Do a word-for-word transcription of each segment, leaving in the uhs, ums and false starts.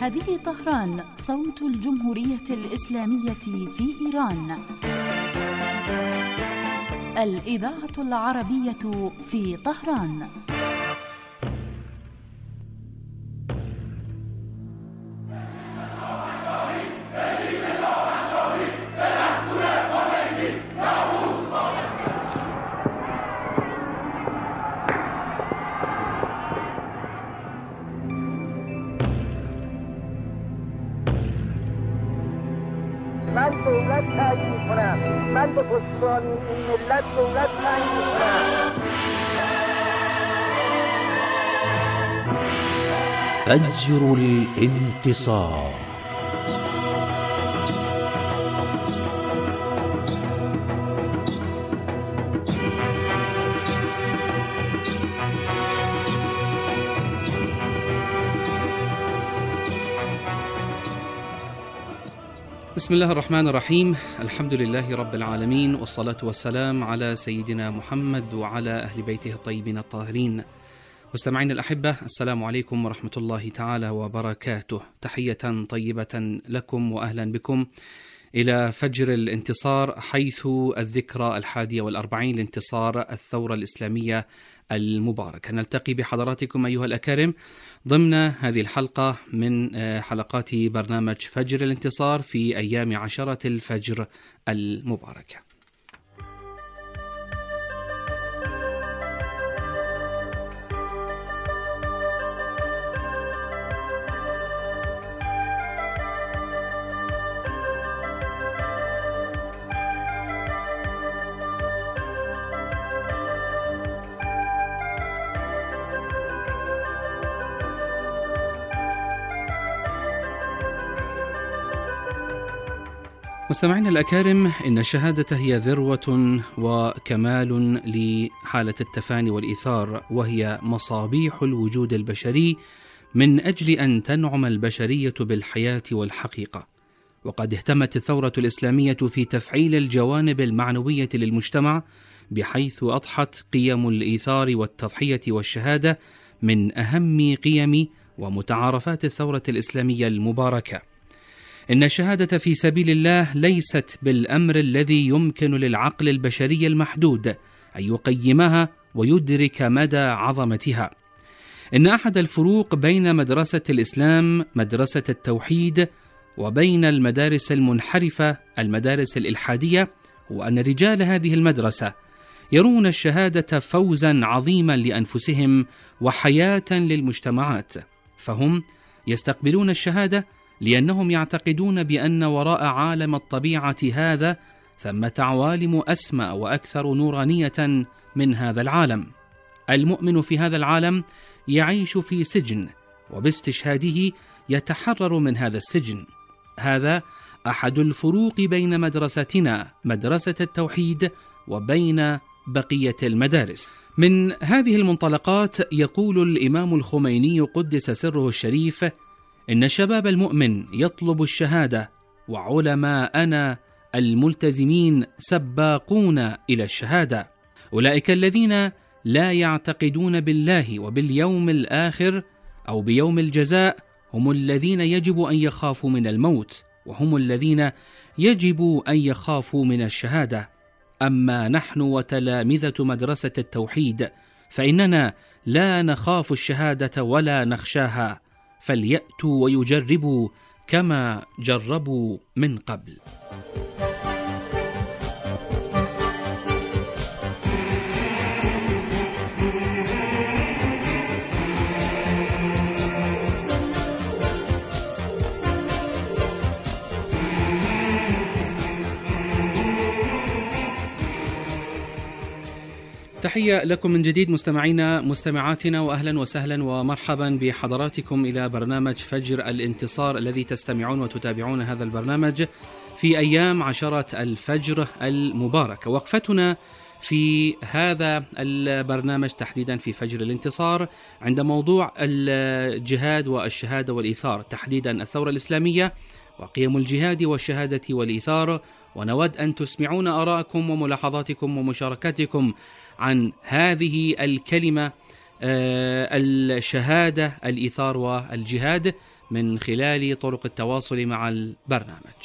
هذه طهران، صوت الجمهورية الإسلامية في إيران. الإذاعة العربية في طهران. من دولت تعیین می‌کنم، من به پشتیبانی این ملت دولت تعیین می‌کنم. فجر الانتصار. بسم الله الرحمن الرحيم. الحمد لله رب العالمين، والصلاة والسلام على سيدنا محمد وعلى أهل بيته الطيبين الطاهرين. مستمعين الأحبة، السلام عليكم ورحمة الله تعالى وبركاته. تحية طيبة لكم وأهلا بكم إلى فجر الانتصار، حيث الذكرى الحادية والأربعين لانتصار الثورة الإسلامية المباركة. نلتقي بحضراتكم أيها الأكارم ضمن هذه الحلقة من حلقات برنامج فجر الانتصار في أيام عشرة الفجر المباركة. مستمعينا الأكارم، إن الشهادة هي ذروة وكمال لحالة التفاني والإيثار، وهي مصابيح الوجود البشري من أجل أن تنعم البشرية بالحياة والحقيقة. وقد اهتمت الثورة الإسلامية في تفعيل الجوانب المعنوية للمجتمع، بحيث أضحت قيم الإيثار والتضحية والشهادة من أهم قيم ومتعارفات الثورة الإسلامية المباركة. إن الشهادة في سبيل الله ليست بالأمر الذي يمكن للعقل البشري المحدود أن يقيمها ويدرك مدى عظمتها. إن أحد الفروق بين مدرسة الإسلام مدرسة التوحيد وبين المدارس المنحرفة المدارس الإلحادية هو أن رجال هذه المدرسة يرون الشهادة فوزا عظيما لأنفسهم وحياة للمجتمعات، فهم يستقبلون الشهادة لأنهم يعتقدون بأن وراء عالم الطبيعة هذا ثمة عوالم أسمى وأكثر نورانية من هذا العالم. المؤمن في هذا العالم يعيش في سجن، وباستشهاده يتحرر من هذا السجن. هذا أحد الفروق بين مدرستنا مدرسة التوحيد وبين بقية المدارس. من هذه المنطلقات يقول الإمام الخميني قدس سره الشريف: إن الشباب المؤمن يطلب الشهادة، وعلماءنا الملتزمين سباقون إلى الشهادة. أولئك الذين لا يعتقدون بالله وباليوم الآخر أو بيوم الجزاء هم الذين يجب أن يخافوا من الموت، وهم الذين يجب أن يخافوا من الشهادة. أما نحن وتلامذة مدرسة التوحيد فإننا لا نخاف الشهادة ولا نخشاها، فليأتوا ويجربوا كما جربوا من قبل. تحية لكم من جديد مستمعينا مستمعاتنا، وأهلا وسهلا ومرحبا بحضراتكم إلى برنامج فجر الانتصار الذي تستمعون وتتابعون هذا البرنامج في أيام عشرة الفجر المباركة. وقفتنا في هذا البرنامج تحديدا في فجر الانتصار عند موضوع الجهاد والشهادة والإيثار، تحديدا الثورة الإسلامية وقيم الجهاد والشهادة والإيثار. ونود أن تسمعون آراءكم وملاحظاتكم ومشاركاتكم عن هذه الكلمة، الشهادة، الإيثار والجهاد، من خلال طرق التواصل مع البرنامج.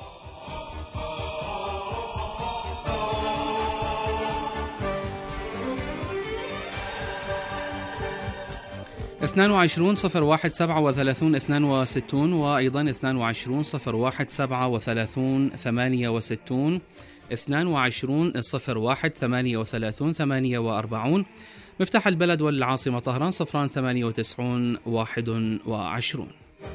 اثنان وعشرون صفر واحد سبعة وثلاثون اثنان وستون وأيضا اثنان وعشرون صفر واحد سبعة وثلاثون ثمانية وستون اثنان وعشرون صفر واحد ثمانية وثلاثون ثمانية وأربعون. مفتاح البلد والعاصمة طهران صفران ثمانية وتسعون واحد وعشرون.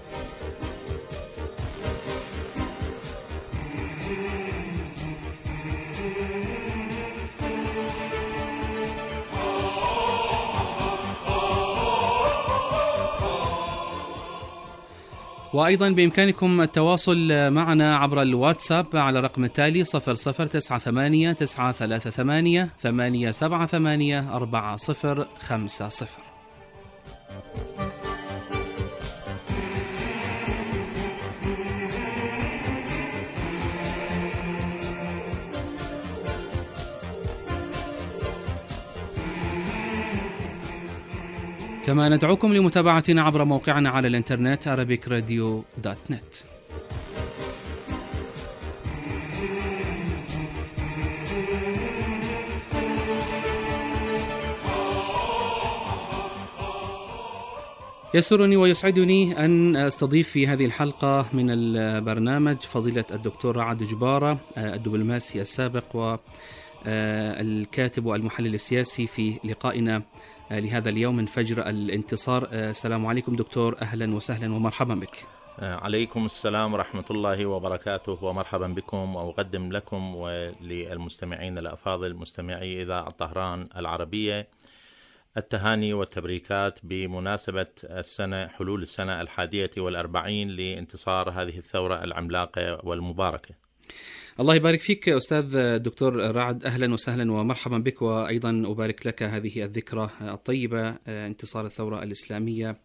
وأيضا بإمكانكم التواصل معنا عبر الواتساب على رقم التالي صفر صفر تسعة ثمانية تسعة ثلاثة ثمانية ثمانية سبعة ثمانية أربعة صفر خمسة صفر. كما ندعوكم لمتابعتنا عبر موقعنا على الانترنت arabic radio دوت نت. يسرني ويسعدني أن أستضيف في هذه الحلقة من البرنامج فضيلة الدكتور رعد جبارة، الدبلوماسي السابق والكاتب والمحلل السياسي، في لقائنا لهذا اليوم من فجر الانتصار. السلام عليكم دكتور، أهلا وسهلا ومرحبا بك. عليكم السلام ورحمة الله وبركاته، ومرحبا بكم، وأقدم لكم وللمستمعين الأفاضل مستمعي إذاعة طهران العربية التهاني والتبريكات بمناسبة السنة حلول السنة الحادية والأربعين لانتصار هذه الثورة العملاقة والمباركة. الله يبارك فيك أستاذ الدكتور رعد، أهلا وسهلا ومرحبا بك، وأيضا أبارك لك هذه الذكرى الطيبة، انتصار الثورة الإسلامية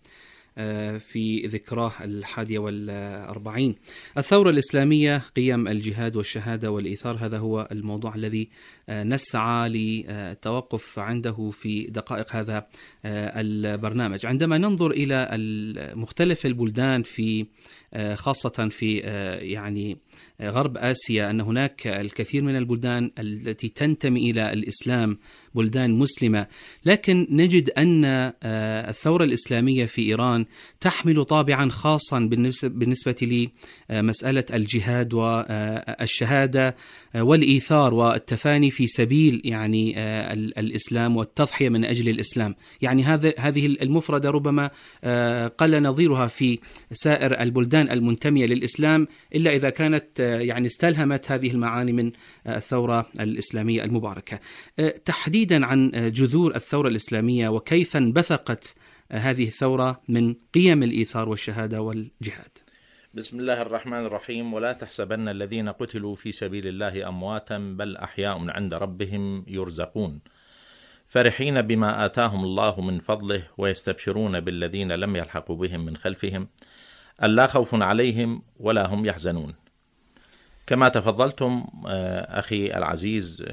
في ذكراه الحادية والأربعين. الثورة الإسلامية، قيم الجهاد والشهادة والإيثار، هذا هو الموضوع الذي نسعى للتوقف عنده في دقائق هذا البرنامج. عندما ننظر إلى مختلف البلدان في خاصة في يعني غرب آسيا، أن هناك الكثير من البلدان التي تنتمي إلى الإسلام، بلدان مسلمة، لكن نجد أن الثورة الإسلامية في إيران تحمل طابعا خاصا بالنسبة لمسألة الجهاد والشهادة والإيثار والتفاني في سبيل يعني الإسلام والتضحية من أجل الإسلام. يعني هذا هذه المفردة ربما قل نظيرها في سائر البلدان المنتمية للإسلام، إلا إذا كانت يعني استلهمت هذه المعاني من الثورة الإسلامية المباركة. تحديدا عن جذور الثورة الإسلامية وكيف انبثقت هذه الثورة من قيم الإيثار والشهادة والجهاد. بسم الله الرحمن الرحيم. ولا تحسبن الذين قتلوا في سبيل الله أمواتا بل أحياء عند ربهم يرزقون فرحين بما آتاهم الله من فضله ويستبشرون بالذين لم يلحقوا بهم من خلفهم ألا خوف عليهم ولا هم يحزنون. كما تفضلتم أخي العزيز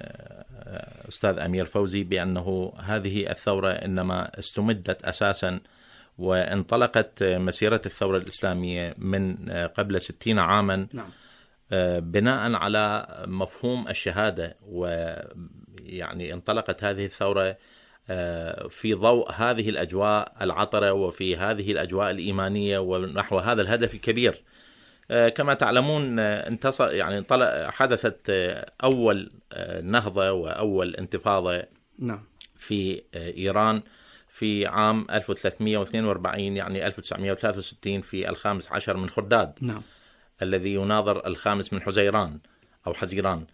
أستاذ أمير فوزي بأنه هذه الثورة إنما استمدت أساسا وانطلقت مسيرة الثورة الإسلامية من قبل ستين عاما، نعم، بناء على مفهوم الشهادة. ويعني انطلقت هذه الثورة في ضوء هذه الأجواء العطرة وفي هذه الأجواء الإيمانية ونحو هذا الهدف الكبير. كما تعلمون انتصر يعني حدثت أول نهضة وأول انتفاضة، نعم، في إيران في عام ألف وثلاثمئة واثنين وأربعين، يعني ألف وتسعمئة وثلاثة وستين، في الخامس عشر من خرداد، نعم، الذي يناظر الخامس من حزيران أو حزيران.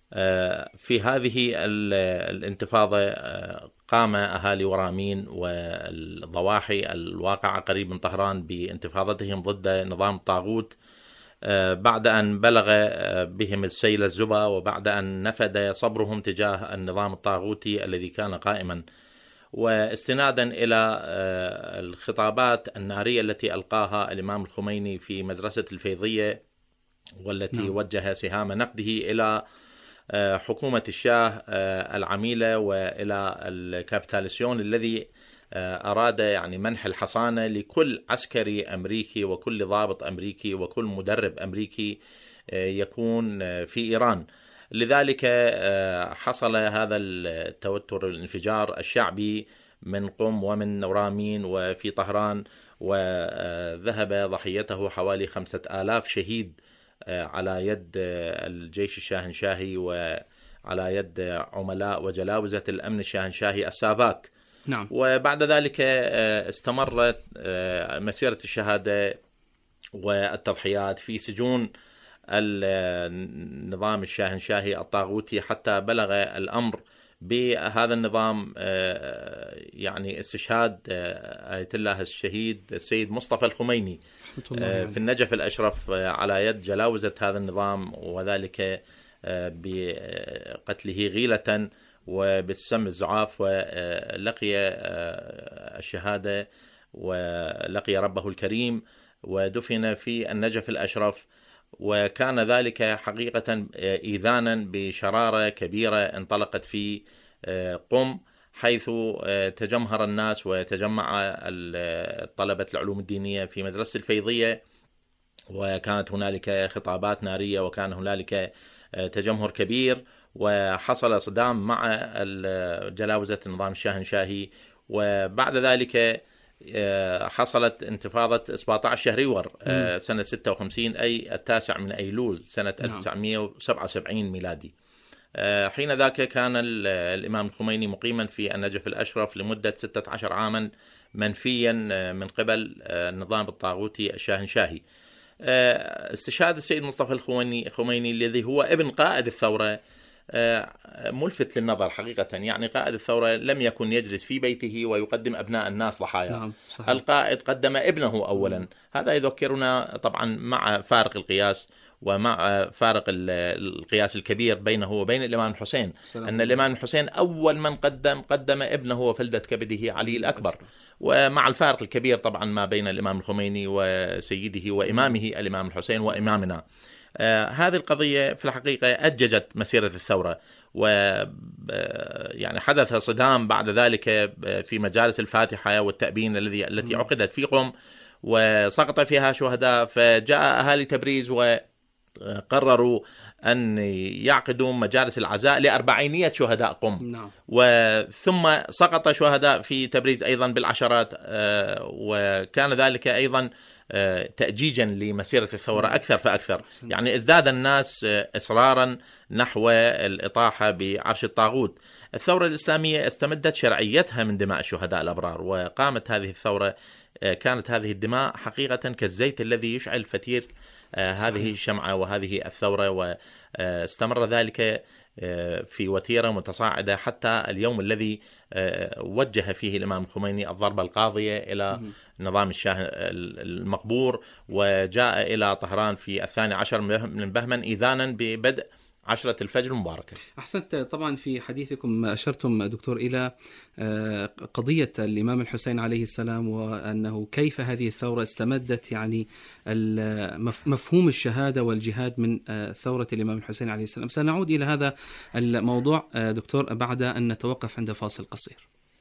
في هذه الانتفاضة قام أهالي ورامين والضواحي الواقعة قريب من طهران بانتفاضتهم ضد نظام الطاغوت، بعد أن بلغ بهم السيل الزبا، وبعد أن نفد صبرهم تجاه النظام الطاغوتي الذي كان قائما، واستنادا إلى الخطابات النارية التي ألقاها الإمام الخميني في مدرسة الفيضية، والتي نعم. وجه سهام نقده إلى حكومة الشاه العميلة وإلى الكابيتاليسيون الذي أراد يعني منح الحصانة لكل عسكري أمريكي وكل ضابط أمريكي وكل مدرب أمريكي يكون في إيران. لذلك حصل هذا التوتر الانفجار الشعبي من قم ومن رامين وفي طهران، وذهب ضحيته حوالي خمسة آلاف شهيد على يد الجيش الشاهنشاهي وعلى يد عملاء وجلاوزة الأمن الشاهنشاهي السافاك. نعم. وبعد ذلك استمرت مسيرة الشهادة والتضحيات في سجون النظام الشاهنشاهي الطاغوتي، حتى بلغ الأمر بهذا النظام يعني استشهاد آية الله الشهيد السيد مصطفى الخميني في النجف الأشرف على يد جلاوزة هذا النظام، وذلك بقتله غيلة وبالسم الزعاف، ولقي الشهادة ولقي ربه الكريم ودفن في النجف الأشرف. وكان ذلك حقيقة إيذانا بشرارة كبيرة انطلقت في قم، حيث تجمهر الناس وتجمع طلبة العلوم الدينية في مدرسة الفيضية، وكانت هنالك خطابات نارية وكان هنالك تجمهر كبير، وحصل صدام مع جلاوزة النظام الشاهنشاهي. وبعد ذلك حصلت انتفاضة سبعة عشر شهريور سنة ستة وخمسين، أي التاسع من أيلول سنة ألف وتسعمائة وسبعة وسبعين ميلادي. حين ذاك كان الإمام الخميني مقيما في النجف الأشرف لمدة ستة عشر عاما منفيا من قبل النظام الطاغوتي الشاهنشاهي. استشهاد السيد مصطفى الخميني الذي هو ابن قائد الثورة ملفت للنظر حقيقة. يعني قائد الثورة لم يكن يجلس في بيته ويقدم أبناء الناس ضحايا. نعم، القائد قدم ابنه أولا. مم. هذا يذكرنا طبعا مع فارق القياس ومع فارق القياس الكبير بينه وبين الإمام الحسين، أن الإمام الحسين أول من قدم قدم ابنه وفلدة كبده علي الأكبر، ومع الفارق الكبير طبعا ما بين الإمام الخميني وسيده وإمامه الإمام الحسين وإمامنا. آه هذه القضية في الحقيقة أججت مسيرة الثورة، و يعني حدث صدام بعد ذلك في مجالس الفاتحة والتأبين الذي التي عقدت في قم وسقط فيها شهداء، فجاء أهالي تبريز وقرروا أن يعقدوا مجالس العزاء لأربعينية شهداء قم. نعم. وثم سقط شهداء في تبريز أيضا بالعشرات، آه وكان ذلك أيضا تأجيجا لمسيرة الثورة أكثر فأكثر. يعني ازداد الناس إصرارا نحو الإطاحة بعرش الطاغوت. الثورة الإسلامية استمدت شرعيتها من دماء الشهداء الأبرار، وقامت هذه الثورة كانت هذه الدماء حقيقة كالزيت الذي يشعل فتيل هذه الشمعة وهذه الثورة، واستمر ذلك في وتيرة متصاعدة حتى اليوم الذي وجه فيه الإمام الخميني الضربة القاضية إلى نظام الشاه المقبور، وجاء إلى طهران في الثاني عشر من بهمن إذانا ببدء عشرة الفجر المباركة. أحسنت. طبعا في حديثكم أشرتم دكتور إلى قضية الإمام الحسين عليه السلام، وأنه كيف هذه الثورة استمدت يعني مفهوم الشهادة والجهاد من ثورة الإمام الحسين عليه السلام. سنعود إلى هذا الموضوع دكتور بعد أن نتوقف عند فاصل قصير.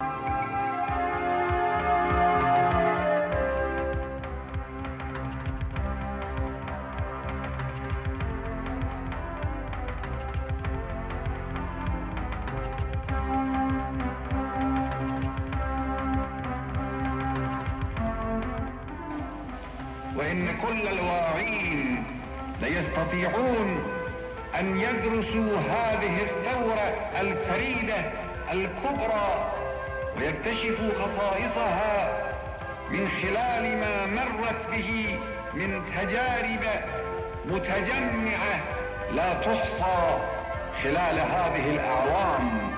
وإن كل الواعين ليستطيعون أن يدرسوا هذه الثورة الفريدة الكبرى ويكتشفوا خصائصها من خلال ما مرت به من تجارب متجمعة لا تحصى خلال هذه الأعوام.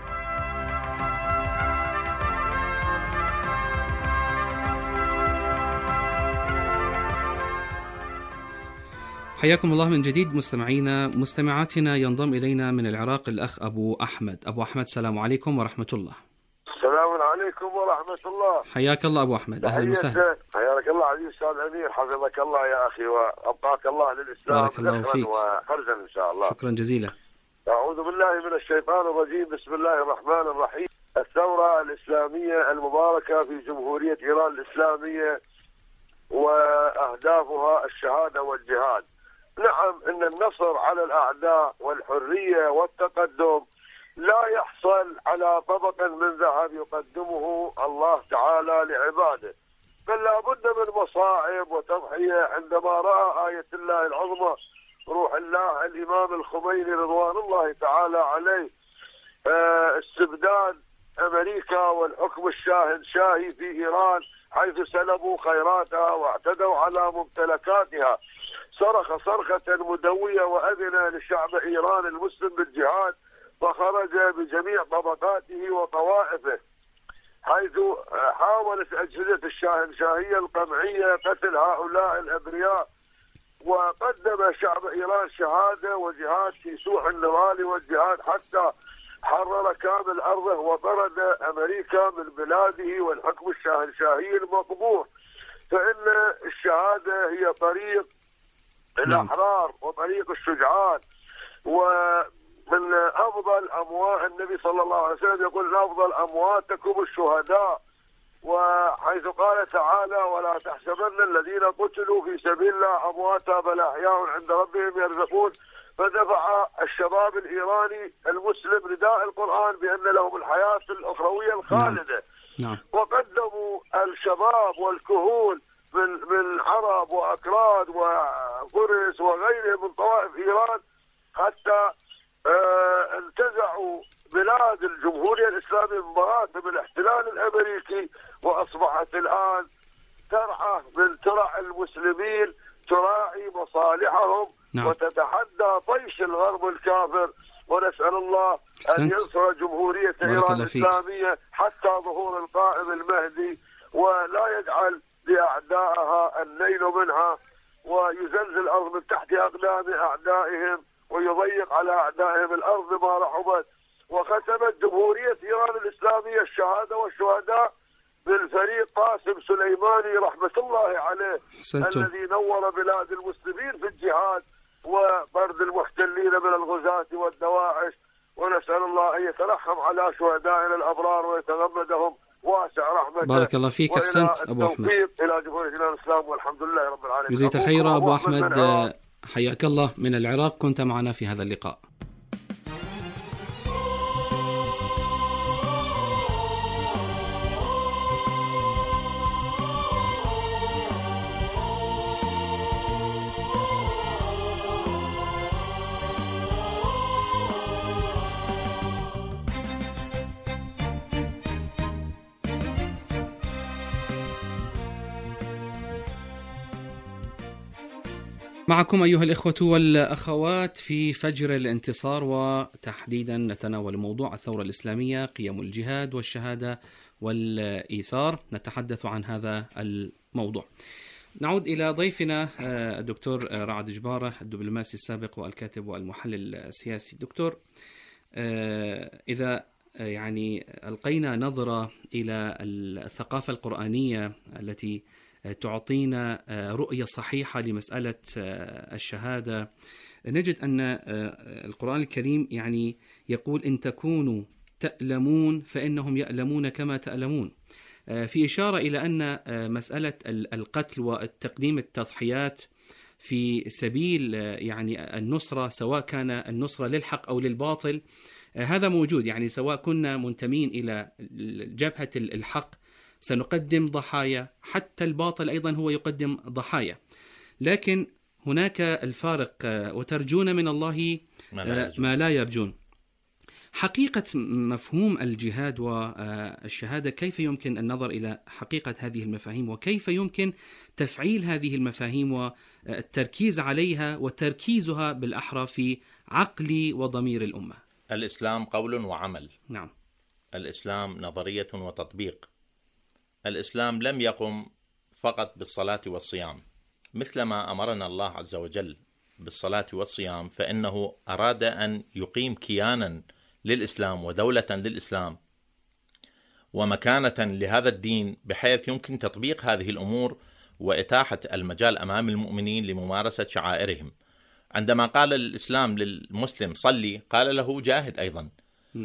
حياكم الله من جديد مستمعينا مستمعاتنا. ينضم إلينا من العراق الأخ أبو أحمد. أبو أحمد السلام عليكم ورحمة الله. السلام عليكم ورحمة الله. حياك الله أبو أحمد. أهلا وسهلا. حياك الله عزيز أستاذ أمير، حفظك الله يا أخي وأبقاك الله للإسلام بارك الله فيك وفرزا إن شاء الله. شكرا جزيلا. أعوذ بالله من الشيطان الرجيم، بسم الله الرحمن الرحيم. الثورة الإسلامية المباركة في جمهورية إيران الإسلامية وأهدافها الشهادة والجهاد. نعم، إن النصر على الأعداء والحرية والتقدم لا يحصل على طبق من ذهب يقدمه الله تعالى لعباده، بل لا بد من مصاعب وتضحية. عندما رأى آية الله العظمى روح الله الإمام الخميني رضوان الله تعالى عليه استبداد أمريكا والحكم الشاهنشاهي في إيران حيث سلبوا خيراتها واعتدوا على ممتلكاتها، صرخ صرخة مدوية وأذن لشعب إيران المسلم بالجهاد، فخرج بجميع طبقاته وطوائفه، حيث حاولت أجهزة الشاهنشاهية القمعية قتل هؤلاء الأبرياء. وقدم شعب إيران شهادة وجهاد في سوح النضال والجهاد حتى حرر كامل أرضه وطرد أمريكا من بلاده والحكم الشاهنشاهي المقبوح. فإن الشهادة هي طريق الأحرار وطريق الشجعان، ومن أفضل أموات النبي صلى الله عليه وسلم يقول أفضل أمواتكم الشهداء، وحيث قال تعالى ولا تحسبن الذين قتلوا في سبيل الله أمواتا بل أحياء عند ربهم يرزقون. فدفع الشباب الإيراني المسلم رداء القرآن بأن لهم الحياة الأخروية الخالدة. نعم. وقدموا الشباب والكهول من من عرب وأكراد وفرس وغيرهم من طوائف إيران حتى اه انتزعوا بلاد الجمهورية الإسلامية من مراتب الاحتلال الأمريكي، وأصبحت الآن ترعى من ترع المسلمين تراعي مصالحهم. نعم. وتتحدى طيش الغرب الكافر، ونسأل الله أن ينصر جمهورية إيران الإسلامية حتى ظهور القائم المهدي، ولا يجعل لأعدائها النيل منها، ويزلزل الأرض من تحت أقدام أعدائهم ويضيق على أعدائهم الأرض ما رحبت. وختمت جمهورية إيران الإسلامية الشهادة والشهداء بالفريق قاسم سليماني رحمة الله عليه سنتم. الذي نور بلاد المسلمين في الجهاد وطرد المحتلين من الغزاة والدواعش. ونسأل الله أن يترحم على شهدائنا الأبرار ويتغمدهم واسع رحمته. بارك الله فيك. أحسنت أبو أحمد. إلى جمهورية الإسلام والحمد لله رب العالمين. جزيت خيرا أبو أحمد، حياك الله من العراق، كنت معنا في هذا اللقاء. معكم أيها الإخوة والأخوات في فجر الانتصار، وتحديدا نتناول موضوع الثورة الإسلامية، قيم الجهاد والشهادة والإيثار. نتحدث عن هذا الموضوع. نعود إلى ضيفنا الدكتور رعد جبارة، الدبلوماسي السابق والكاتب والمحلل السياسي. دكتور، إذا يعني ألقينا نظرة إلى الثقافة القرآنية التي تعطينا رؤية صحيحة لمسألة الشهادة، نجد أن القرآن الكريم يعني يقول إن تكونوا تألمون فإنهم يألمون كما تألمون، في إشارة إلى أن مسألة القتل والتقديم التضحيات في سبيل يعني النصرة، سواء كان النصرة للحق أو للباطل، هذا موجود. يعني سواء كنا منتمين إلى جبهة الحق سنقدم ضحايا، حتى الباطل أيضا هو يقدم ضحايا، لكن هناك الفارق، وترجون من الله ما لا يرجون. حقيقة مفهوم الجهاد والشهادة، كيف يمكن النظر إلى حقيقة هذه المفاهيم، وكيف يمكن تفعيل هذه المفاهيم والتركيز عليها وتركيزها بالأحرى في عقل وضمير الأمة؟ الإسلام قول وعمل. نعم. الإسلام نظرية وتطبيق. الإسلام لم يقم فقط بالصلاة والصيام، مثلما أمرنا الله عز وجل بالصلاة والصيام، فإنه أراد أن يقيم كيانا للإسلام ودولة للإسلام ومكانة لهذا الدين، بحيث يمكن تطبيق هذه الأمور وإتاحة المجال أمام المؤمنين لممارسة شعائرهم. عندما قال الإسلام للمسلم صلي، قال له جاهد أيضا. نعم.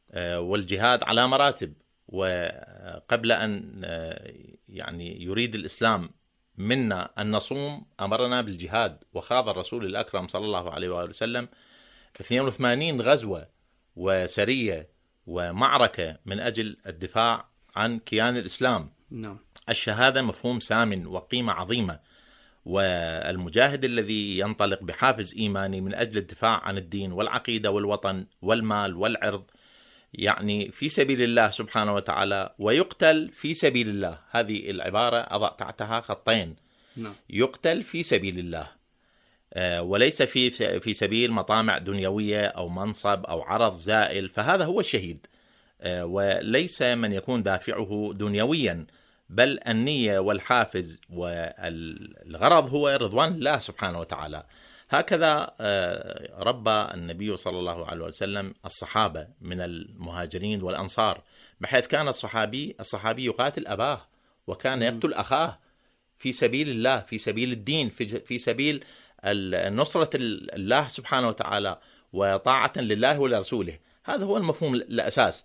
والجهاد على مراتب. وقبل أن يعني يريد الإسلام منا أن نصوم أمرنا بالجهاد، وخاض الرسول الأكرم صلى الله عليه وآله وسلم اثنين وثمانين غزوة وسرية ومعركة من أجل الدفاع عن كيان الإسلام. نعم. الشهادة مفهوم سامٍ وقيمة عظيمة، والمجاهد الذي ينطلق بحافز إيماني من أجل الدفاع عن الدين والعقيدة والوطن والمال والعرض، يعني في سبيل الله سبحانه وتعالى، ويقتل في سبيل الله. هذه العبارة أضع تحتها خطين. نعم. يقتل في سبيل الله، وليس في في سبيل مطامع دنيوية أو منصب أو عرض زائل، فهذا هو الشهيد. وليس من يكون دافعه دنيويا، بل النية والحافز والغرض هو رضوان الله سبحانه وتعالى. هكذا ربى النبي صلى الله عليه وسلم الصحابة من المهاجرين والأنصار، بحيث كان الصحابي الصحابي يقاتل أباه، وكان يقتل أخاه في سبيل الله، في سبيل الدين، في في سبيل نصرة الله سبحانه وتعالى وطاعة لله ولرسوله. هذا هو المفهوم الأساس.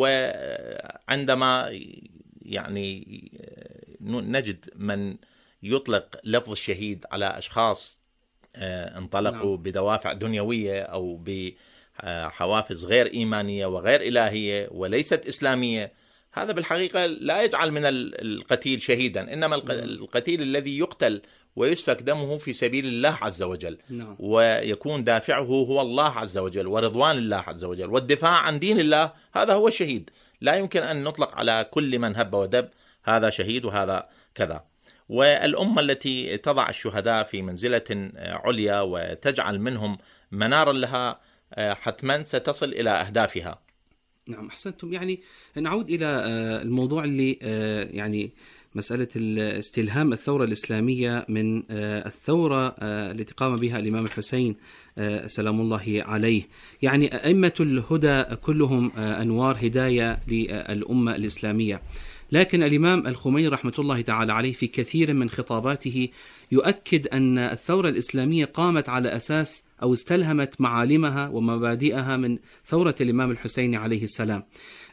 وعندما يعني نجد من يطلق لفظ الشهيد على أشخاص انطلقوا نعم. بدوافع دنيوية أو بحوافز غير إيمانية وغير إلهية وليست إسلامية، هذا بالحقيقة لا يجعل من القتيل شهيدا، إنما القتيل الذي يقتل ويسفك دمه في سبيل الله عز وجل، نعم. ويكون دافعه هو الله عز وجل ورضوان الله عز وجل والدفاع عن دين الله، هذا هو الشهيد. لا يمكن أن نطلق على كل من هب ودب هذا شهيد وهذا كذا. والأمة التي تضع الشهداء في منزلة عليا وتجعل منهم منارا لها حتما ستصل إلى أهدافها. نعم، أحسنتم. يعني نعود إلى الموضوع اللي يعني مسألة استلهام الثورة الإسلامية من الثورة التي قام بها الإمام الحسين سلام الله عليه. يعني أئمة الهدى كلهم أنوار هداية للأمة الإسلامية، لكن الإمام الخميني رحمة الله تعالى عليه في كثير من خطاباته يؤكد أن الثورة الإسلامية قامت على أساس أو استلهمت معالمها ومبادئها من ثورة الإمام الحسين عليه السلام.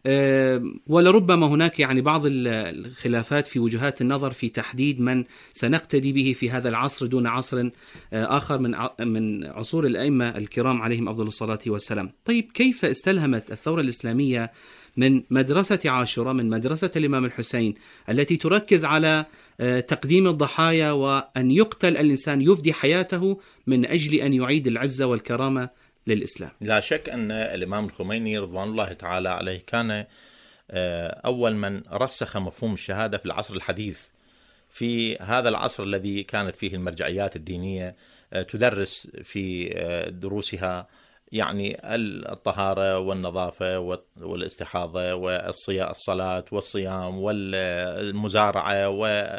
ولربما هناك يعني بعض الخلافات في وجهات النظر في تحديد من سنقتدي به في هذا العصر دون عصر آخر من من عصور الأئمة الكرام عليهم أفضل الصلاة والسلام. طيب، كيف استلهمت الثورة الإسلامية من مدرسة عاشوراء، من مدرسة الإمام الحسين التي تركز على تقديم الضحايا وأن يقتل الإنسان يفدي حياته من أجل أن يعيد العزة والكرامة للإسلام؟ لا شك أن الإمام الخميني رضوان الله تعالى عليه كان أول من رسخ مفهوم الشهادة في العصر الحديث، في هذا العصر الذي كانت فيه المرجعيات الدينية تدرس في دروسها يعني الطهارة والنظافة والاستحاضة والصلاة والصيام والمزارعة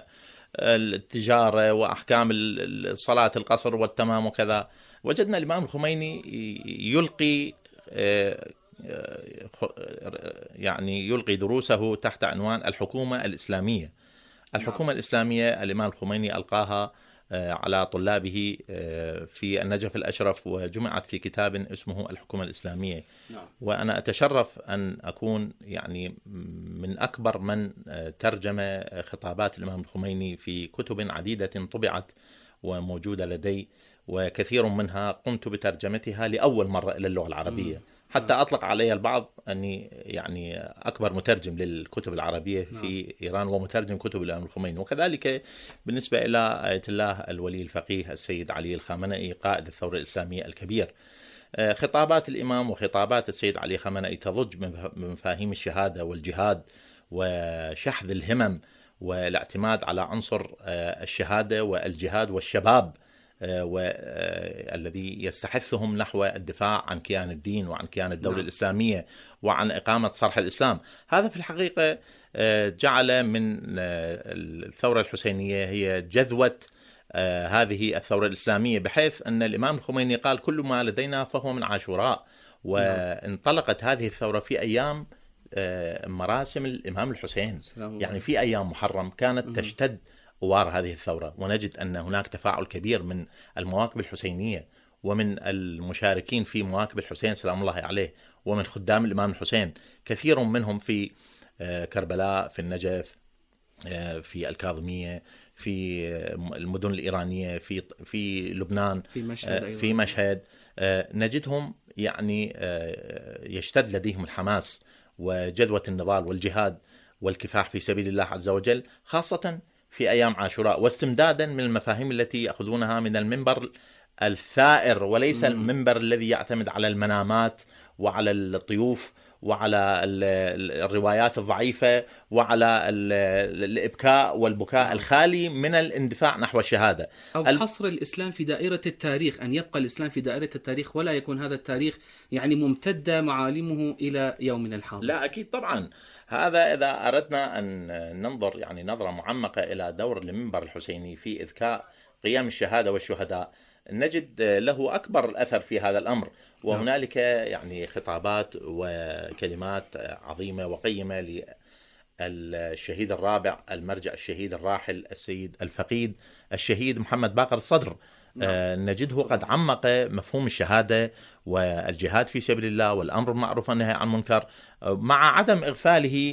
والتجارة وأحكام الصلاة القصر والتمام وكذا. وجدنا الإمام الخميني يلقي يعني يلقي دروسه تحت عنوان الحكومة الإسلامية. الحكومة الإسلامية الإمام الخميني ألقاها على طلابه في النجف الأشرف، وجمعت في كتاب اسمه الحكومة الإسلامية. وأنا أتشرف أن أكون يعني من أكبر من ترجم خطابات الإمام الخميني في كتب عديدة طبعت وموجودة لدي، وكثير منها قمت بترجمتها لأول مرة إلى اللغة العربية، حتى أطلق علي البعض أني يعني أكبر مترجم للكتب العربية في إيران ومترجم كتب الإمام الخميني. وكذلك بالنسبة إلى آية الله الولي الفقيه السيد علي الخامنئي قائد الثورة الإسلامية الكبير، خطابات الإمام وخطابات السيد علي الخامنئي تضج بمفاهيم الشهادة والجهاد وشحذ الهمم والاعتماد على عنصر الشهادة والجهاد والشباب والذي يستحثهم نحو الدفاع عن كيان الدين وعن كيان الدولة نعم. الإسلامية وعن إقامة صرح الإسلام. هذا في الحقيقة جعل من الثورة الحسينية هي جذوة هذه الثورة الإسلامية، بحيث أن الإمام الخميني قال كل ما لدينا فهو من عاشوراء. وانطلقت هذه الثورة في أيام مراسم الإمام الحسين، يعني في أيام محرم كانت تشتد أوار هذه الثورة، ونجد أن هناك تفاعل كبير من المواكب الحسينية ومن المشاركين في مواكب الحسين سلام الله عليه، ومن خدام الإمام الحسين، كثير منهم في كربلاء، في النجف، في الكاظمية، في المدن الإيرانية، في في لبنان، في مشهد, في مشهد نجدهم يعني يشتد لديهم الحماس وجذوة النضال والجهاد والكفاح في سبيل الله عز وجل، خاصة في أيام عاشوراء، واستمدادا من المفاهيم التي يأخذونها من المنبر الثائر، وليس المنبر الذي يعتمد على المنامات وعلى الطيوف وعلى الروايات الضعيفة وعلى الإبكاء والبكاء الخالي من الاندفاع نحو الشهادة، أو حصر الإسلام في دائرة التاريخ، أن يبقى الإسلام في دائرة التاريخ ولا يكون هذا التاريخ يعني ممتدة معالمه إلى يومنا الحاضر. لا أكيد طبعا، هذا إذا أردنا أن ننظر يعني نظرة معمقة إلى دور المنبر الحسيني في إذكاء قيام الشهادة والشهداء، نجد له أكبر الأثر في هذا الأمر، وهنالك يعني خطابات وكلمات عظيمة وقيمة للشهيد الرابع المرجع الشهيد الراحل السيد الفقيد الشهيد محمد باقر الصدر. نعم. نجده قد عمق مفهوم الشهادة والجهاد في سبيل الله والأمر بالمعروف والنهي عن المنكر، مع عدم إغفاله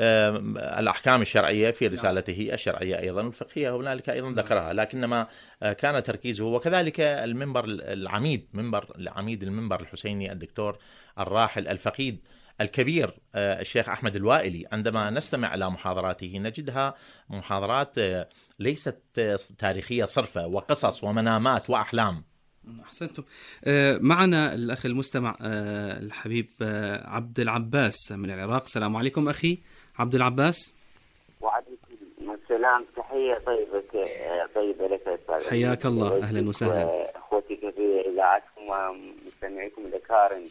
الأحكام الشرعية في رسالته الشرعية أيضا الفقهية، هنالك أيضا ذكرها، لكنما كان تركيزه. وكذلك المنبر العميد، منبر العميد المنبر الحسيني الدكتور الراحل الفقيد الكبير الشيخ أحمد الوائلي، عندما نستمع إلى محاضراته نجدها محاضرات ليست تاريخية صرفة، وقصص ومنامات وأحلام. أحسنتم. معنا الأخ المستمع الحبيب عبد العباس من العراق. السلام عليكم أخي عبد العباس. وعليكم السلام، تحية طيبة طيبة لك. حياك الله، أهلا وسهلا. أخوتي في إذاعتكم ومستمعيكم الأكارم،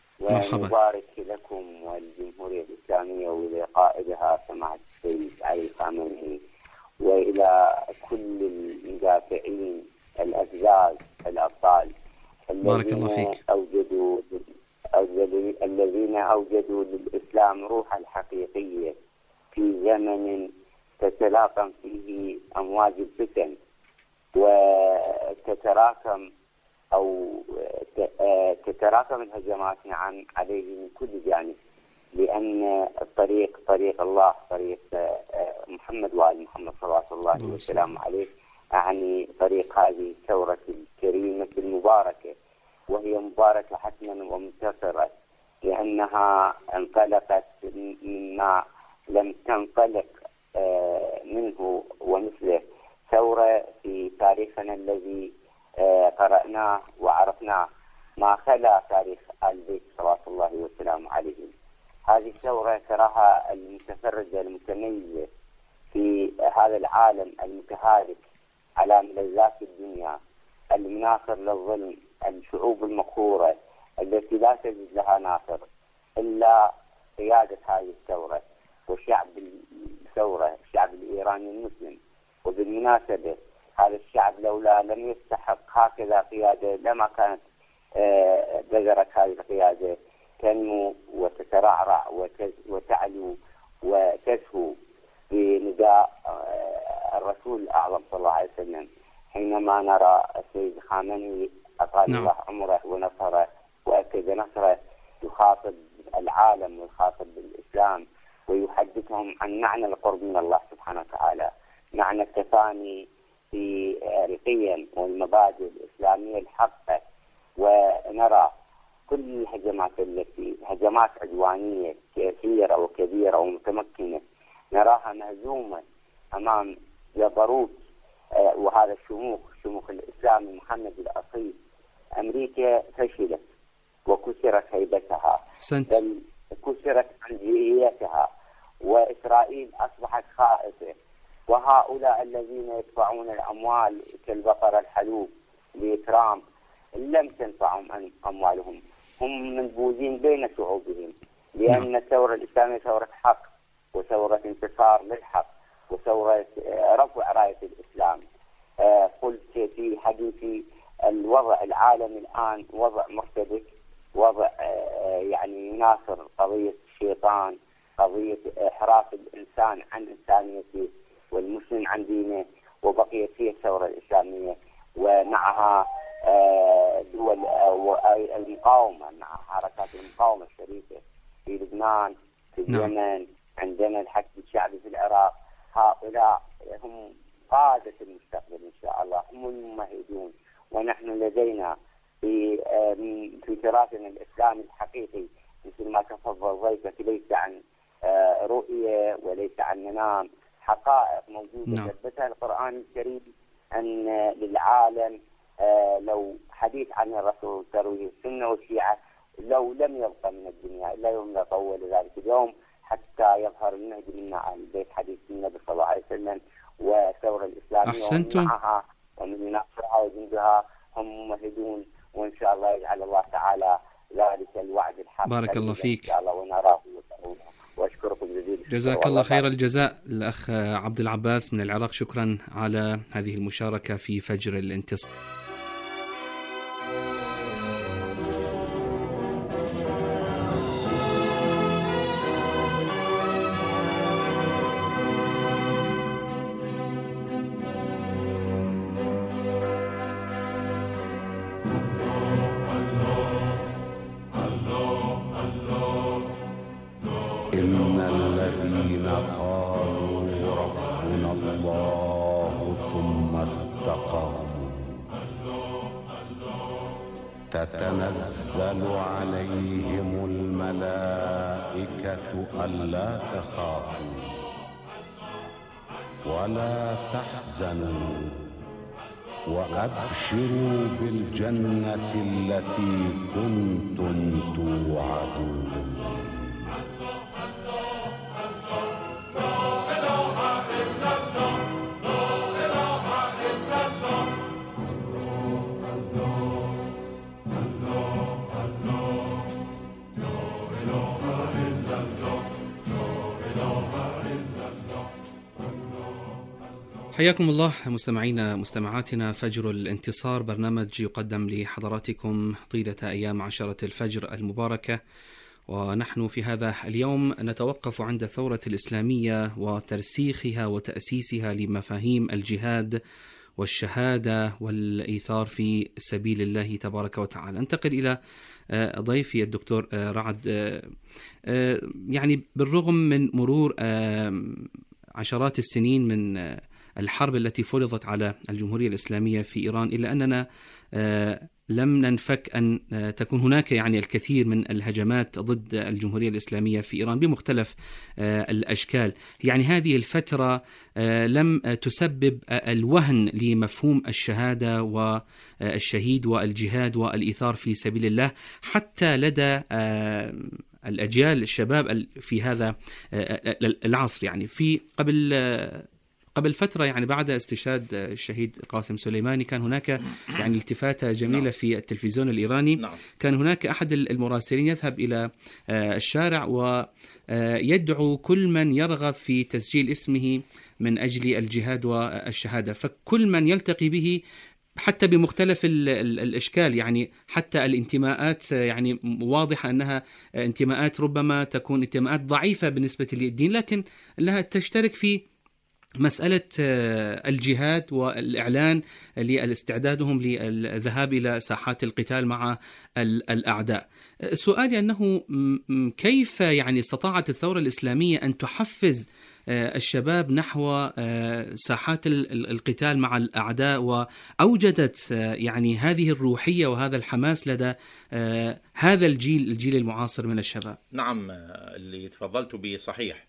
ومبارك لكم والجمهورية الإسلامية وإلى قائدها سماحة السيد علي الخامنئي، وإلى كل المدافعين الأفذاذ الأبطال الذين أوجدوا الذين أوجدوا للإسلام روح الحقيقية في زمن تتلاقم فيه أمواج الفتن وتتراكم أو تتراكم الهجمات نعم عليه من كل جانب، لأن الطريق طريق الله، طريق محمد وآل محمد صلى الله عليه وسلم عليه، يعني طريق هذه الثورة الكريمة المباركة، وهي مباركة حتما ومنتصرة، لأنها انطلقت مما لم تنطلق منه ومثله ثورة في تاريخنا الذي قرأناه وعرفناه، ما خلا تاريخ آل البيت صلوات الله وسلامه عليهم. هذه الثورة تراها المتفردة المتميزة في هذا العالم المتهالك على ملذات الدنيا، المناصر للظلم، الشعوب المقهورة التي لا تجد لها ناصر إلا قيادة هذه الثورة وشعب الثورة، الشعب الإيراني المسلم. وبالمناسبة هذا الشعب لولا لم يستحق هكذا قيادة لما كانت بذرت هذه القيادة تنمو وتترعرع وتعلو وتسهو بنداء الرسول الأعظم صلى الله عليه وسلم، حينما نرى السيد الخامنئي أطال الله عمره ونصره وأكد نصره يخاطب العالم ويخاطب الإسلام ويحدثهم عن معنى القرب من الله سبحانه وتعالى، معنى التفاني في القيم والمبادئ الإسلامية الحقة. ونرى كل الهجمات التي هجمات عدوانية كثيرة وكبيرة ومتمكنة نراها مهزومة أمام جبروت وهذا الشموخ، شموخ الإسلام المحمد الأصيل. أمريكا فشلت وكسرت هيبتها، بل كسرت عنجهيتها، وإسرائيل أصبحت خائفة، وهؤلاء الذين يدفعون الأموال كالبقرة الحلوب لترامب لم تنفعهم أموالهم، هم منبوذين بين شعوبهم، لأن الثورة الإسلامية ثورة حق وثورة انتصار للحق وثورة رفع راية الإسلام. قلت في حديثي الوضع العالمي الآن وضع مرتبك، وضع يعني يناصر قضية الشيطان، قضية إحراف الإنسان عن إنسانيته والمسلم عن دينه، وبقيت فيه الثورة الإسلامية ومعها دول المقاومة، مع حركات المقاومة الشريفة في لبنان، في اليمن، عندنا الحشد الشعبي في العراق. هؤلاء هم قادة المستقبل إن شاء الله، هم الممهدون. ونحن لدينا في في تراثنا الإسلامي الحقيقي مثل ما تفضل ضيفك ليس عن رؤية وليس عن منام، حقائق موجودة ثبتها القرآن الكريم أن للعالم لو حديث عن الرسول ترويه السنة والشيعة لو لم يبقى من الدنيا إلا يوم لا طول ذلك اليوم حتى يظهر المهدي منا أهل البيت، حديث النبي صلى الله عليه وسلم. والثورة الإسلامية أحسنتم. معها ومن يناصرها وجندها هم ممهدون، وإن شاء الله يجعل الله تعالى ذلك الوعد الحق. بارك الله فيك. إن شاء الله ونراه وأشكركم جزيلا. جزاك الله خير الجزاء الأخ عبد العباس من العراق، شكرا على هذه المشاركة في فجر الانتصار. إن الذين قالوا ربنا الله ثم استقاموا تتنزل عليهم الملائكة ألا تخافوا ولا تحزنوا وأبشروا بالجنة التي كنتم توعدون. حياكم الله مستمعينا مستمعاتنا. فجر الانتصار برنامج يقدم لحضراتكم طيلة أيام عشرة الفجر المباركة، ونحن في هذا اليوم نتوقف عند الثورة الإسلامية وترسيخها وتأسيسها لمفاهيم الجهاد والشهادة والإيثار في سبيل الله تبارك وتعالى. انتقل إلى ضيفي الدكتور رعد. يعني بالرغم من مرور عشرات السنين من الحرب التي فرضت على الجمهورية الإسلامية في إيران، إلا أننا لم ننفك أن تكون هناك يعني الكثير من الهجمات ضد الجمهورية الإسلامية في إيران بمختلف الأشكال. يعني هذه الفترة لم تسبب الوهن لمفهوم الشهادة والشهيد والجهاد والإيثار في سبيل الله حتى لدى الأجيال الشباب في هذا العصر. يعني في قبل قبل فترة يعني بعد استشهاد الشهيد قاسم سليماني كان هناك يعني التفاتة جميلة في التلفزيون الإيراني. كان هناك أحد المراسلين يذهب إلى الشارع ويدعو كل من يرغب في تسجيل اسمه من أجل الجهاد والشهادة، فكل من يلتقي به حتى بمختلف الإشكال، يعني حتى الانتماءات يعني واضحة أنها انتماءات ربما تكون انتماءات ضعيفة بالنسبة للدين، لكن لها تشترك في مسألة الجهاد والإعلان لاستعدادهم للذهاب إلى ساحات القتال مع الأعداء. سؤالي أنه كيف يعني استطاعت الثورة الإسلامية أن تحفز الشباب نحو ساحات القتال مع الأعداء وأوجدت يعني هذه الروحية وهذا الحماس لدى هذا الجيل الجيل المعاصر من الشباب؟ نعم، اللي تفضلت به صحيح.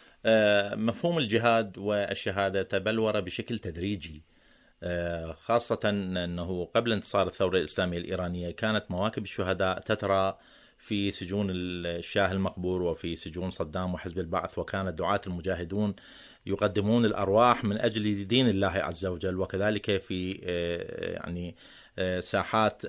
مفهوم الجهاد والشهادة تبلور بشكل تدريجي، خاصة أنه قبل انتصار الثورة الإسلامية الإيرانية كانت مواكب الشهداء تترى في سجون الشاه المقبور وفي سجون صدام وحزب البعث، وكان الدعاة المجاهدون يقدمون الأرواح من أجل دين الله عز وجل، وكذلك في يعني ساحات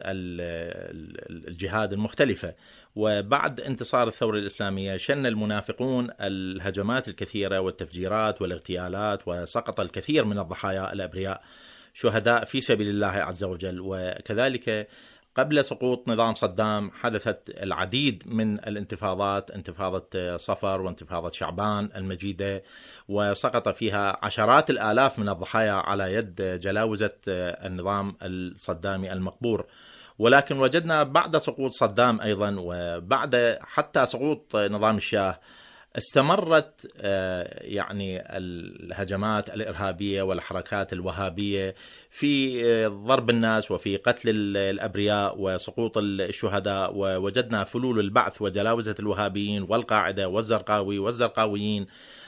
الجهاد المختلفة. وبعد انتصار الثورة الإسلامية شن المنافقون الهجمات الكثيرة والتفجيرات والاغتيالات، وسقط الكثير من الضحايا الأبرياء شهداء في سبيل الله عز وجل. وكذلك قبل سقوط نظام صدام حدثت العديد من الانتفاضات، انتفاضة صفر وانتفاضة شعبان المجيدة، وسقط فيها عشرات الآلاف من الضحايا على يد جلاوزة النظام الصدامي المقبور. ولكن وجدنا بعد سقوط صدام أيضا وبعد حتى سقوط نظام الشاه استمرت يعني الهجمات الإرهابية والحركات الوهابية في ضرب الناس وفي قتل الأبرياء وسقوط الشهداء، ووجدنا فلول البعث وجلاوزة الوهابيين والقاعدة والزرقاوي والزرقاويين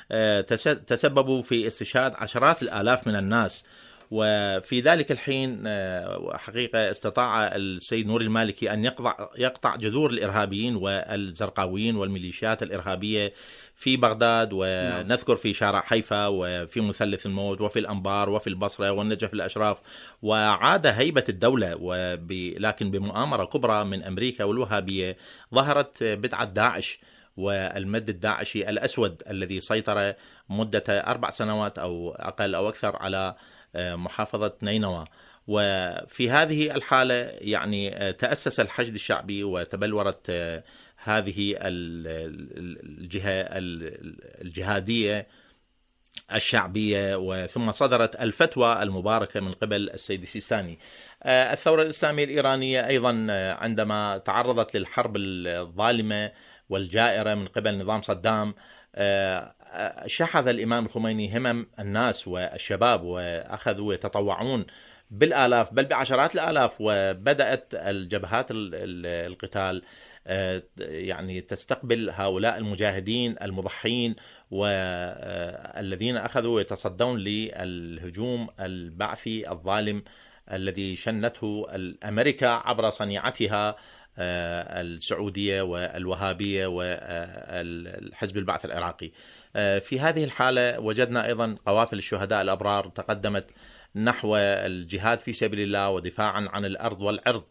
تسببوا في استشهاد عشرات الآلاف من الناس. وفي ذلك الحين حقيقة استطاع السيد نور المالكي أن يقطع, يقطع جذور الإرهابيين والزرقاويين والميليشيات الإرهابية في بغداد، ونذكر في شارع حيفا وفي مثلث الموت وفي الأنبار وفي البصرة والنجف الأشراف، وعاد هيبة الدولة. ولكن بمؤامرة كبرى من أمريكا والوهابية ظهرت بدعة داعش والمد الداعشي الأسود الذي سيطر مدة أربع سنوات أو أقل أو أكثر على محافظة نينوى. وفي هذه الحالة يعني تأسس الحشد الشعبي وتبلورت هذه الجهة الجهادية الشعبية، وثم صدرت الفتوى المباركة من قبل السيد السيستاني. الثورة الإسلامية الإيرانية أيضا عندما تعرضت للحرب الظالمة والجائرة من قبل نظام صدام شحذ الإمام الخميني همم الناس والشباب، وأخذوا يتطوعون بالآلاف بل بعشرات الآلاف، وبدأت الجبهات القتال يعني تستقبل هؤلاء المجاهدين المضحين والذين أخذوا يتصدون للهجوم البعثي الظالم الذي شنته أمريكا عبر صنيعتها السعودية والوهابية والحزب البعث العراقي. في هذه الحالة وجدنا أيضا قوافل الشهداء الأبرار تقدمت نحو الجهاد في سبيل الله ودفاعا عن الأرض والعرض،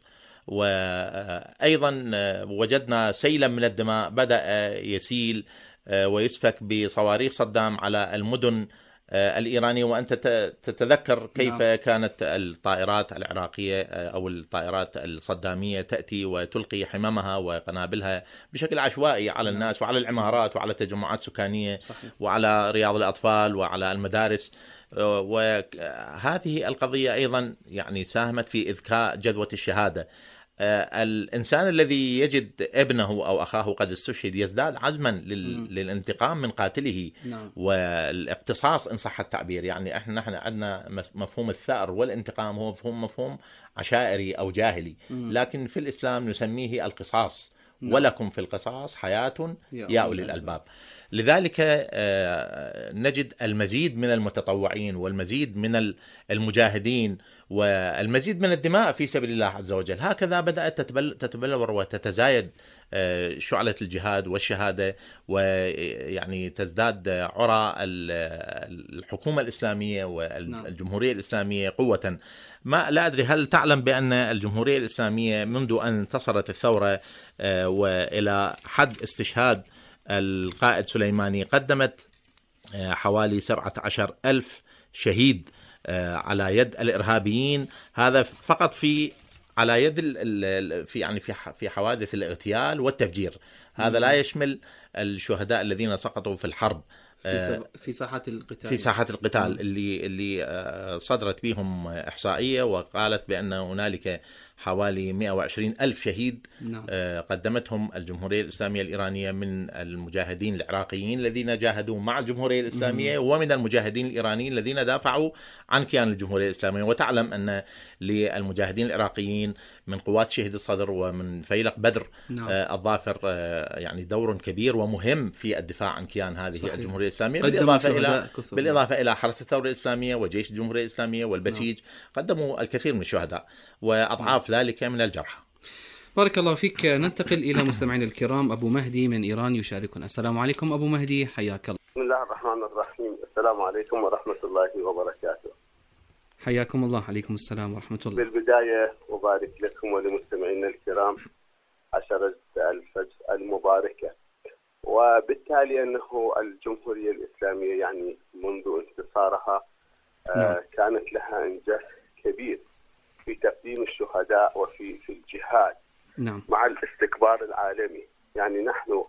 وأيضا وجدنا سيلا من الدماء بدأ يسيل ويسفك بصواريخ صدام على المدن الإيرانية. وأنت تتذكر كيف نعم. كانت الطائرات العراقية أو الطائرات الصدامية تأتي وتلقي حمامها وقنابلها بشكل عشوائي على الناس نعم. وعلى العمارات وعلى تجمعات سكانية صحيح. وعلى رياض الأطفال وعلى المدارس. وهذه القضية أيضا يعني ساهمت في إذكاء جذوة الشهادة. الإنسان الذي يجد ابنه أو أخاه قد استشهد يزداد عزما للانتقام من قاتله نعم. والاقتصاص إن صح التعبير. يعني إحنا نحن عندنا مفهوم الثأر والانتقام هو مفهوم مفهوم عشائري أو جاهلي، لكن في الإسلام نسميه القصاص نعم. ولكم في القصاص حياة يا أولي الألباب. لذلك نجد المزيد من المتطوعين والمزيد من المجاهدين والمزيد من الدماء في سبيل الله عز وجل. هكذا بدأت تتبلور وتتزايد شعلة الجهاد والشهادة، ويعني تزداد عرى الحكومة الإسلامية والجمهورية الإسلامية قوة. ما لا أدري هل تعلم بأن الجمهورية الإسلامية منذ أن انتصرت الثورة وإلى حد استشهاد القائد سليماني قدمت حوالي سبعة عشر ألف شهيد على يد الإرهابيين، هذا فقط في على يد في يعني في في حوادث الاغتيال والتفجير. هذا لا يشمل الشهداء الذين سقطوا في الحرب في في ساحات القتال في ساحات القتال اللي اللي صدرت بهم إحصائية وقالت بأن هنالك حوالي مئة وعشرين ألف شهيد نعم. قدمتهم الجمهورية الإسلامية الإيرانية من المجاهدين العراقيين الذين جاهدوا مع الجمهورية الإسلامية مم. ومن المجاهدين الإيرانيين الذين دافعوا عن كيان الجمهورية الإسلامية. وتعلم أن للمجاهدين العراقيين من قوات شهيد الصدر ومن فيلق بدر نعم. الظافر يعني دور كبير ومهم في الدفاع عن كيان هذه صحيح. الجمهورية الإسلامية، بالإضافة إلى بالإضافة إلى حرس الثورة الإسلامية وجيش الجمهورية الإسلامية والبسيج نعم. قدموا الكثير من الشهداء وأضعاف ذلك من الجرحى. بارك الله فيك. ننتقل إلى مستمعين الكرام. أبو مهدي من إيران يشاركنا. السلام عليكم أبو مهدي، حياك الله. بسم الله الرحمن الرحيم. السلام عليكم ورحمة الله وبركاته. حياكم الله. عليكم السلام ورحمة الله. بالبداية أبارك لكم ولمستمعينا الكرام عشرة الفجر المباركة. وبالتالي أنه الجمهورية الإسلامية يعني منذ انتصارها آه كانت لها إنجاز كبير في تقديم الشهداء وفي في الجهاد نعم. مع الاستكبار العالمي. يعني نحن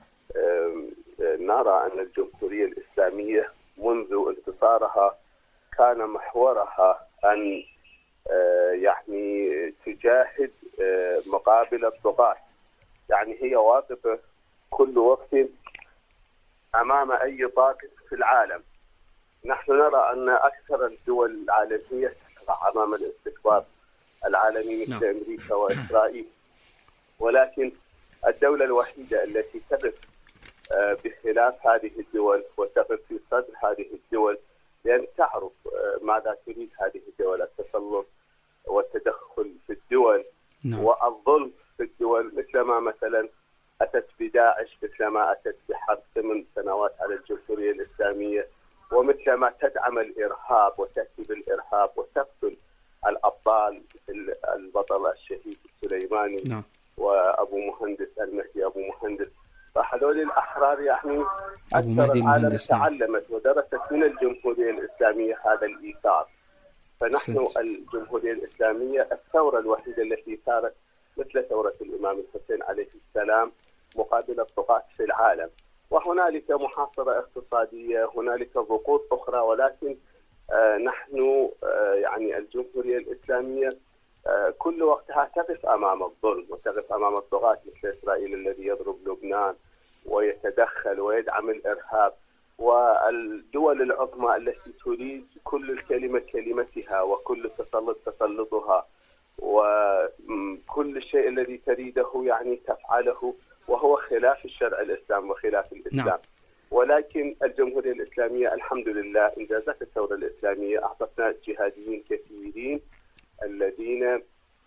نرى أن الجمهورية الإسلامية منذ انتصارها كان محورها أن يعني تجاهد مقابل الطغاة. يعني هي واقفة كل وقت أمام أي طاقة في العالم. نحن نرى أن أكثر الدول العالمية تقع أمام الاستكبار العالمي مثل أمريكا وإسرائيل، ولكن الدولة الوحيدة التي تقف بخلاف هذه الدول وتقف في صدر هذه الدول لأن تعرف ماذا تريد هذه الدول، التسلط والتدخل في الدول نعم. والظلم في الدول، مثلما مثلا أتت بداعش، مثلما أتت بحرب ثمان سنوات على الجمهورية الإسلامية، ومثلما تدعم الإرهاب وتأتي بالإرهاب وتقتل الأبطال مثل البطل الشهيد السليماني نعم. وأبو مهندس المهدي أبو مهندس. فهذول الأحرار يعني أبو أكثر العالم المهندس تعلمت ودرست من الجمهورية الإسلامية هذا الإيثار. فنحن سنت. الجمهورية الإسلامية الثورة الوحيدة التي ثارت مثل ثورة الإمام الحسين عليه السلام مقابل الطغاة في العالم. وهنالك محاصرة اقتصادية، هنالك ضغوط أخرى، ولكن آه نحن آه يعني الجمهورية الإسلامية آه كل وقتها تقف أمام الظلم وتقف أمام الطغاة مثل إسرائيل الذي يضرب لبنان ويتدخل ويدعم الإرهاب، والدول العظمى التي تريد كل الكلمة كلمتها وكل التسلط تسلطها، وكل الشيء الذي تريده يعني تفعله، وهو خلاف الشرع الإسلام وخلاف الإسلام. نعم. ولكن الجمهورية الإسلامية الحمد لله إنجازات الثورة الإسلامية أعطتنا جهاديين كثيرين الذين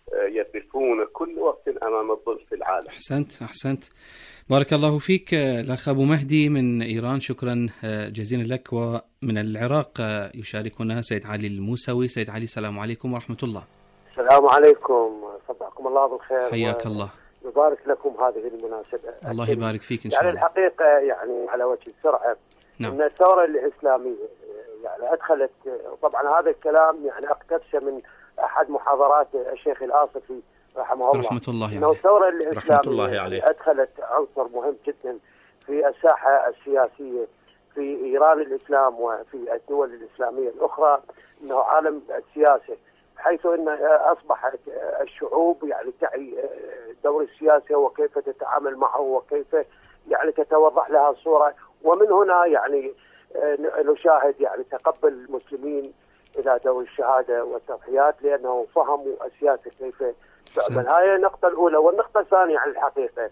يقفون كل وقت أمام الظلم في العالم. أحسنت أحسنت بارك الله فيك. الأخ أبو مهدي من إيران، شكرا جزيلا لك. ومن العراق يشاركنا سيد علي الموسوي. سيد علي، السلام عليكم ورحمة الله. السلام عليكم، صبحكم الله بالخير. حياك الله. يبارك لكم هذه المناسبة. الله يبارك فيك إن شاء يعني الله. الحقيقة يعني على وجه السرعة نعم. أن الثورة الإسلامية يعني أدخلت، طبعا هذا الكلام يعني أقتبسه من أحد محاضرات الشيخ الآصفي رحمه الله، رحمة الله أنه الثورة الإسلامية الله عليه. أدخلت عنصر مهم جدا في الساحة السياسية في إيران الإسلام وفي الدول الإسلامية الأخرى، أنه عالم السياسة، حيث أن أصبحت الشعوب يعني تعي دور السياسة وكيف تتعامل معه وكيف يعني تتوضح لها الصورة. ومن هنا يعني نشاهد يعني تقبل المسلمين إلى دور الشهادة والتضحيات لأنه فهموا السياسة كيف تعمل. هاي النقطة الأولى. والنقطة الثانية على الحقيقة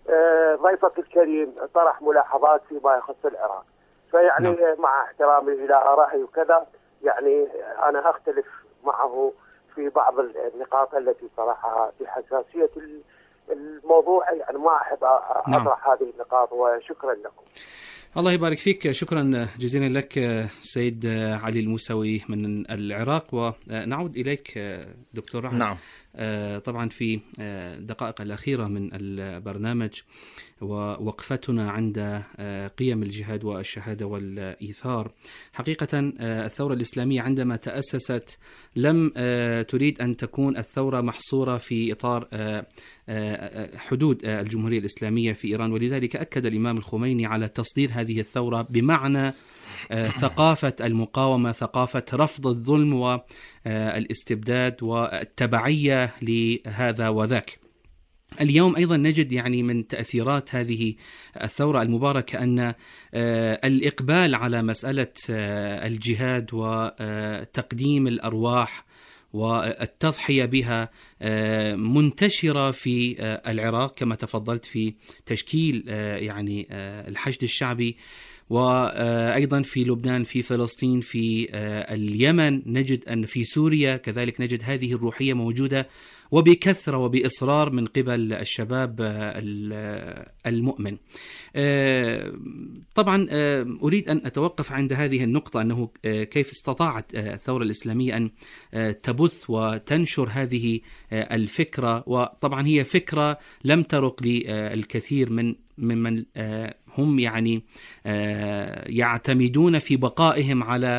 ضيفك الكريم طرح ملاحظات فيما يخص العراق، فيعني نعم. مع احترامي إلى آرائه وكذا يعني أنا أختلف معه في بعض النقاط التي طرحها بحساسية الموضوع، يعني ما أحب أطرح نعم. هذه النقاط. وشكرا لكم. الله يبارك فيك، شكرا جزيلا لك سيد علي الموسوي من العراق. ونعود إليك دكتور رعد. نعم. طبعا في الدقائق الأخيرة من البرنامج ووقفتنا عند قيم الجهاد والشهادة والإيثار. حقيقة الثورة الإسلامية عندما تأسست لم تريد أن تكون الثورة محصورة في إطار حدود الجمهورية الإسلامية في إيران، ولذلك أكد الإمام الخميني على تصدير هذه الثورة بمعنى ثقافة المقاومة، ثقافة رفض الظلم والاستبداد والتبعية لهذا وذاك. اليوم أيضا نجد يعني من تأثيرات هذه الثورة المباركة أن الإقبال على مسألة الجهاد وتقديم الأرواح والتضحية بها منتشرة في العراق كما تفضلت في تشكيل يعني الحشد الشعبي، وأيضا في لبنان، في فلسطين، في اليمن، نجد أن في سوريا كذلك نجد هذه الروحية موجودة وبكثرة وبإصرار من قبل الشباب المؤمن. طبعا أريد أن أتوقف عند هذه النقطة، أنه كيف استطاعت الثورة الإسلامية أن تبث وتنشر هذه الفكرة، وطبعا هي فكرة لم ترق للكثير من ممن هم يعني يعتمدون في بقائهم على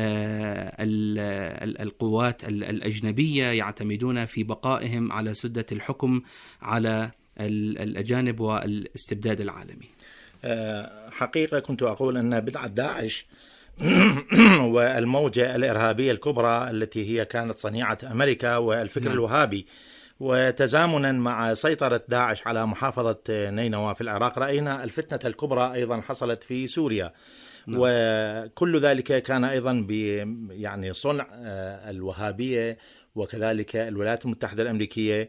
القوات الأجنبية، يعتمدون في بقائهم على سدة الحكم على الأجانب والاستبداد العالمي. حقيقة كنت أقول أن بدعة داعش والموجة الإرهابية الكبرى التي هي كانت صنيعة أمريكا والفكر نعم. الوهابي، وتزامنا مع سيطرة داعش على محافظة نينوى في العراق، رأينا الفتنة الكبرى أيضا حصلت في سوريا نعم. وكل ذلك كان أيضا ب يعني صنع الوهابية وكذلك الولايات المتحدة الأمريكية،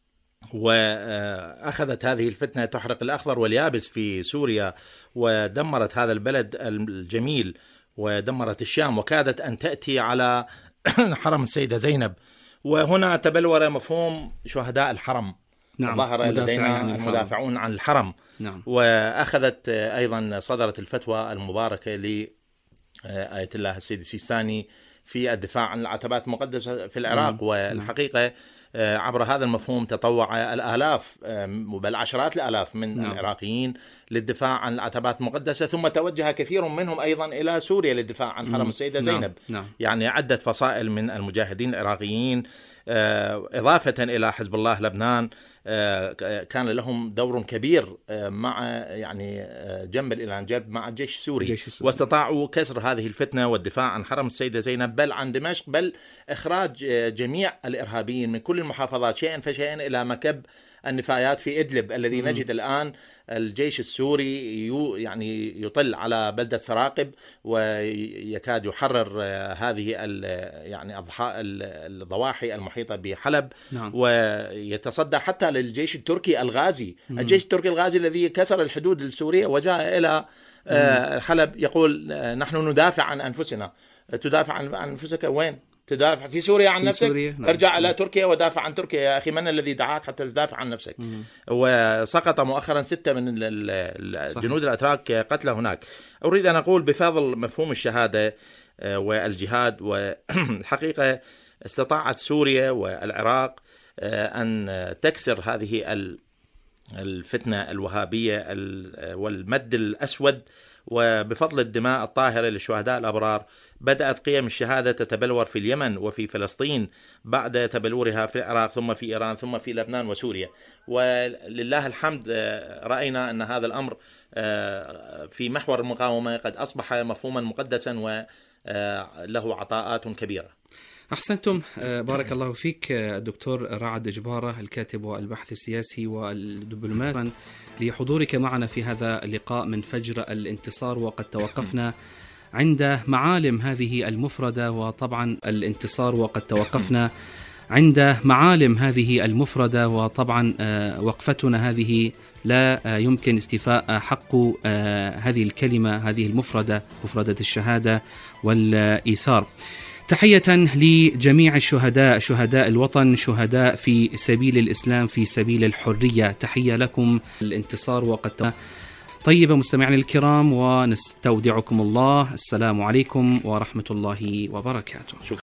وأخذت هذه الفتنة تحرق الأخضر واليابس في سوريا ودمرت هذا البلد الجميل ودمرت الشام وكادت أن تأتي على حرم السيدة زينب. وهنا تبلور مفهوم شهداء الحرم، نعم. ظهر لدينا المدافعون عن الحرم نعم. وأخذت أيضا صدرت الفتوى المباركة لآية الله السيد السيستاني في الدفاع عن العتبات المقدسة في العراق نعم. والحقيقة عبر هذا المفهوم تطوع الآلاف بل عشرات الآلاف من نعم. العراقيين للدفاع عن العتبات المقدسة، ثم توجه كثير منهم أيضا إلى سوريا للدفاع عن حرم السيدة زينب نعم. نعم. يعني عدة فصائل من المجاهدين العراقيين إضافة إلى حزب الله لبنان كان لهم دور كبير مع يعني جنب إلى جنب مع الجيش السوري، واستطاعوا كسر هذه الفتنة والدفاع عن حرم السيدة زينب بل عن دمشق، بل إخراج جميع الإرهابيين من كل المحافظات شيئا فشيئا إلى مكب النفايات في إدلب الذي م- نجد الآن الجيش السوري يعني يطل على بلدة سراقب ويكاد يحرر هذه يعني الضواحي المحيطة بحلب نعم. ويتصدى حتى للجيش التركي الغازي م- الجيش التركي الغازي الذي كسر الحدود السورية وجاء إلى م- حلب يقول نحن ندافع عن أنفسنا. تدافع عن أنفسك وين؟ تدافع في سوريا عن في نفسك سوريا. ارجع نعم. إلى تركيا ودافع عن تركيا يا أخي، من الذي دعاك حتى تدافع عن نفسك؟ مم. وسقط مؤخرا ستة من الجنود الأتراك قتلى هناك. أريد أن أقول بفضل مفهوم الشهادة والجهاد، والحقيقة استطاعت سوريا والعراق أن تكسر هذه الفتنة الوهابية والمد الأسود، وبفضل الدماء الطاهرة للشهداء الأبرار بدأت قيم الشهادة تتبلور في اليمن وفي فلسطين بعد تبلورها في العراق ثم في إيران ثم في لبنان وسوريا. ولله الحمد رأينا أن هذا الأمر في محور المقاومة قد أصبح مفهوما مقدسا وله عطاءات كبيرة. أحسنتم، بارك الله فيك الدكتور رعد جبارة الكاتب والباحث السياسي والدبلوماسي لحضورك معنا في هذا اللقاء من فجر الانتصار. وقد توقفنا عند معالم هذه المفردة، وطبعا الانتصار وقد توقفنا عند معالم هذه المفردة، وطبعا وقفتنا هذه لا يمكن استيفاء حق هذه الكلمة هذه المفردة، مفردة الشهادة والإيثار. تحية لجميع الشهداء، شهداء الوطن، شهداء في سبيل الإسلام، في سبيل الحرية، تحية لكم. الانتصار وقد طيبة. مستمعينا الكرام، ونستودعكم الله. السلام عليكم ورحمة الله وبركاته.